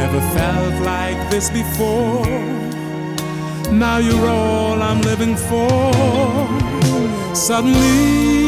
Never felt like this before. Now you're all I'm living for. Suddenly